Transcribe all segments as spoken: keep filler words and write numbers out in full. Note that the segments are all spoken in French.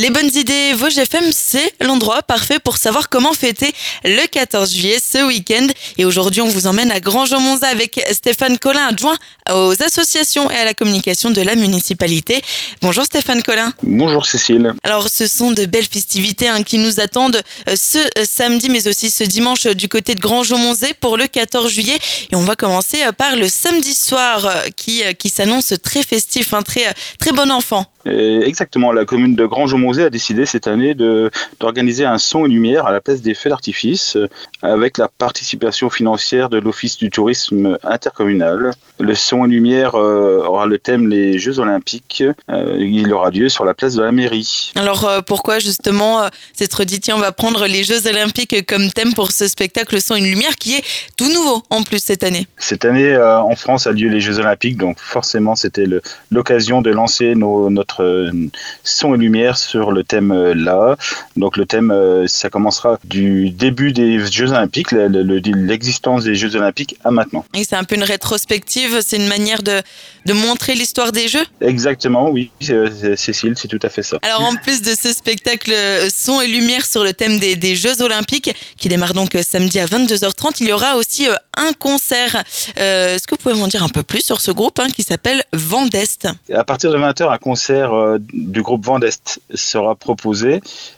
Les bonnes idées Vosges F M, c'est l'endroit parfait pour savoir comment fêter le quatorze juillet ce week-end. Et aujourd'hui, on vous emmène à Grangeau-Monzat avec Stéphane Collin, adjoint aux associations et à la communication de la municipalité. Bonjour Stéphane Collin. Bonjour Cécile. Alors, ce sont de belles festivités hein, qui nous attendent ce samedi, mais aussi ce dimanche du côté de Grangeau-Monzat pour le quatorze juillet. Et on va commencer par le samedi soir qui, qui s'annonce très festif, un hein, très, très bon enfant. Et exactement, la commune de Grangeau-Monzat a décidé cette année de, d'organiser un son et lumière à la place des feux d'artifice avec la participation financière de l'Office du tourisme intercommunal. Le son et lumière euh, aura le thème les Jeux Olympiques. Euh, il aura lieu sur la place de la mairie. Alors euh, pourquoi justement euh, s'être dit tiens on va prendre les Jeux Olympiques comme thème pour ce spectacle son et lumière qui est tout nouveau en plus cette année. Cette année euh, en France a lieu les Jeux Olympiques, donc forcément c'était le, l'occasion de lancer nos, notre euh, son et lumière sur le thème euh, là. Donc le thème euh, ça commencera du début des Jeux Olympiques, le, le, l'existence des Jeux Olympiques à maintenant. Et c'est un peu une rétrospective, c'est une manière de, de montrer l'histoire des Jeux ? Exactement, oui, c'est, Cécile, c'est tout à fait ça. Alors en plus de ce spectacle son et lumière sur le thème des, des Jeux Olympiques, qui démarre donc samedi à vingt-deux heures trente, il y aura aussi un concert. Euh, est-ce que vous pouvez m'en dire un peu plus sur ce groupe hein, qui s'appelle Vent d'Est ? À partir de vingt heures, un concert euh, du groupe Vent d'Est sera proposé.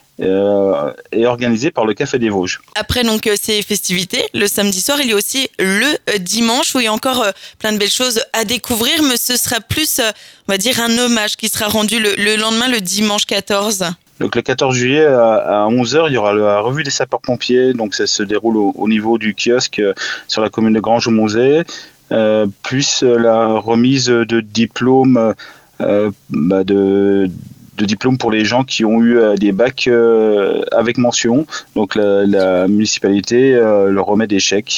Euh, et organisé par le Café des Vosges. Après donc ces festivités, le samedi soir, il y a aussi le dimanche où il y a encore euh, plein de belles choses à découvrir, mais ce sera plus, euh, on va dire, un hommage qui sera rendu le, le lendemain, le dimanche quatorze. Donc le quatorze juillet à, à onze heures, il y aura la revue des sapeurs-pompiers, donc ça se déroule au, au niveau du kiosque euh, sur la commune de Grangeau-Monzat, euh, plus euh, la remise de diplômes euh, bah de de diplômes pour les gens qui ont eu euh, des bacs euh, avec mention. Donc la, la municipalité euh, leur remet des chèques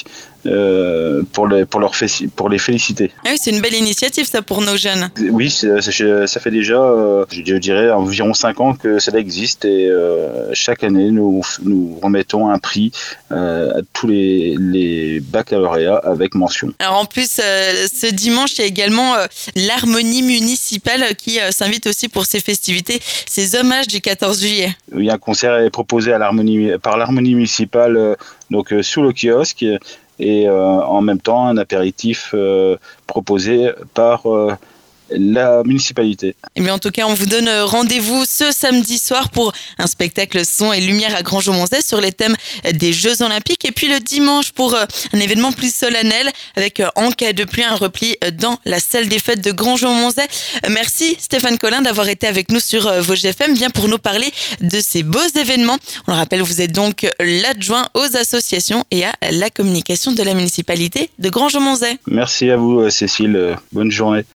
euh, pour, les, pour, leur fé- pour les féliciter. Ah oui, c'est une belle initiative ça pour nos jeunes. Oui, c'est, c'est, ça fait déjà, euh, je dirais, environ cinq ans que cela existe et euh, chaque année nous, nous remettons un prix euh, à tous les, les baccalauréats avec mention. Alors en plus, euh, ce dimanche, il y a également euh, l'harmonie municipale qui euh, s'invite aussi pour ces festivités, ces hommages du quatorze juillet. Oui, un concert est proposé à l'harmonie, par l'harmonie municipale euh, donc, euh, sous le kiosque et euh, en même temps un apéritif euh, proposé par euh, la municipalité. Et bien en tout cas, on vous donne rendez-vous ce samedi soir pour un spectacle son et lumière à Grangeau-Monzat sur les thèmes des Jeux Olympiques. Et puis le dimanche pour un événement plus solennel avec en cas de pluie un repli dans la salle des fêtes de Grangeau-Monzat. Merci Stéphane Collin d'avoir été avec nous sur Vosges F M, bien pour nous parler de ces beaux événements. On le rappelle, vous êtes donc l'adjoint aux associations et à la communication de la municipalité de Grangeau-Monzat. Merci à vous Cécile, bonne journée.